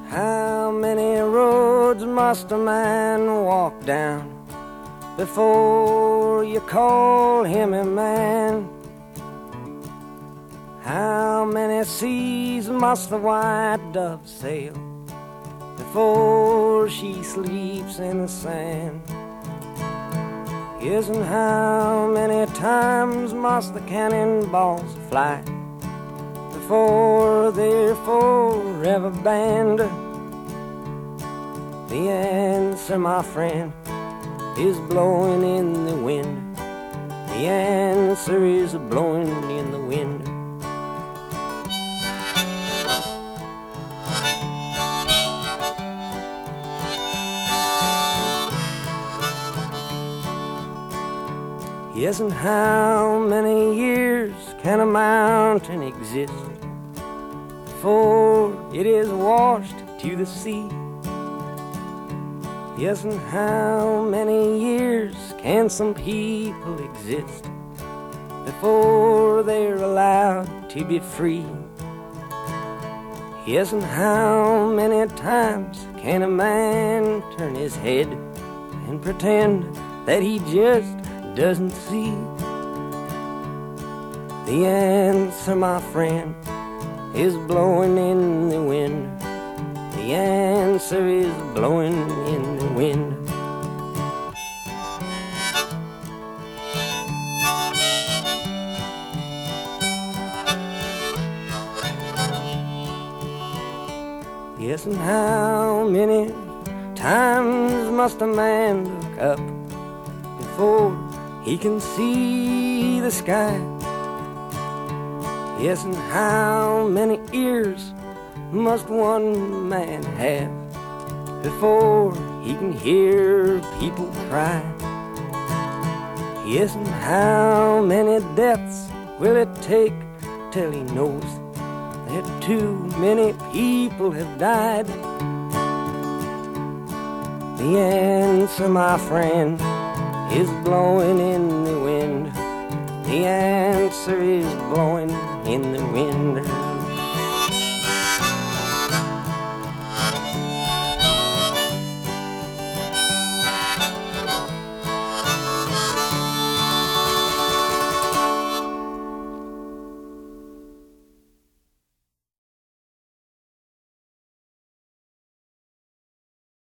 How many roads must a man walk down before you call him a man? How many seas must the white dove sail before she sleeps in the sand? Yes, and how many times must the cannonballs fly before they're forever banned? The answer, my friend, is blowing in the wind. The answer is blowing in the wind. Yes, and how many years can a mountain exist before it is washed to the sea? Yes, and how many years can some people exist before they're allowed to be free? Yes, and how many times can a man turn his head and pretend that he just doesn't see? The answer, my friend, is blowing in the wind. The answer is blowing in the wind. Yes, and how many times must a man look up before he can see the sky? Yes, and how many ears must one man have before he can hear people cry? Yes, and how many deaths will it take till he knows that too many people have died? The answer, my friend, is blowing in the wind. The answer is blowing in the wind.